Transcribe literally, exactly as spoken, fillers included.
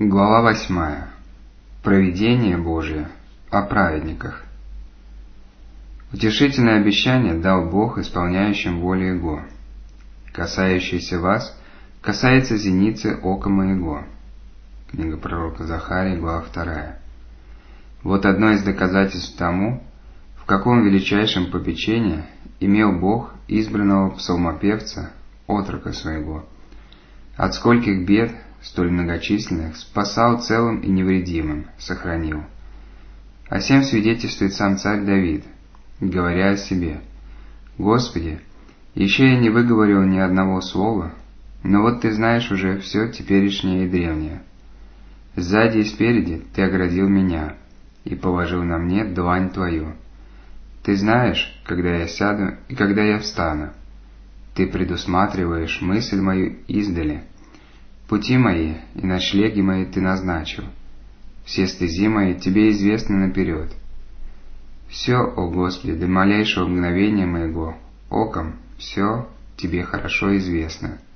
Глава восьмая. Провидение Божие о праведниках. Утешительное обещание дал Бог исполняющим волю Его. Касающийся вас, касается зеницы ока моего. Книга пророка Захарии, глава вторая. Вот одно из доказательств тому, в каком величайшем попечении имел Бог избранного псалмопевца, отрока своего. От скольких бед, столь многочисленных, спасал целым и невредимым, сохранил. О сем свидетельствует сам царь Давид, говоря о себе: «Господи, еще я не выговорил ни одного слова, но вот Ты знаешь уже все теперешнее и древнее. Сзади и спереди Ты оградил меня и положил на мне длань Твою. Ты знаешь, когда я сяду и когда я встану. Ты предусматриваешь мысль мою издали. Пути мои и ночлеги мои Ты назначил. Все стези мои Тебе известны наперед. Все, о Господи, до малейшего мгновения моего, оком, все Тебе хорошо известно».